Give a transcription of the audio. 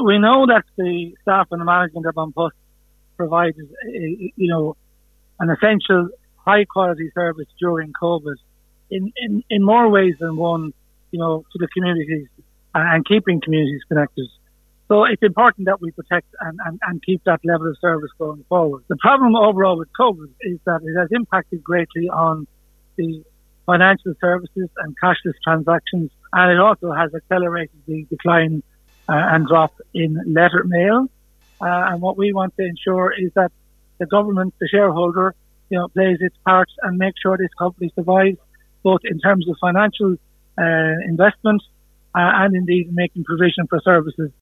We know that the staff and the management of An Post provides, an essential high quality service during COVID in more ways than one, to the communities and keeping communities connected. So it's important that we protect and keep that level of service going forward. The problem overall with COVID is that it has impacted greatly on the financial services and cashless transactions, and it also has accelerated the decline and drop in letter mail. And what we want to ensure is that the government, the shareholder, plays its part and makes sure this company survives, both in terms of financial investment and indeed making provision for services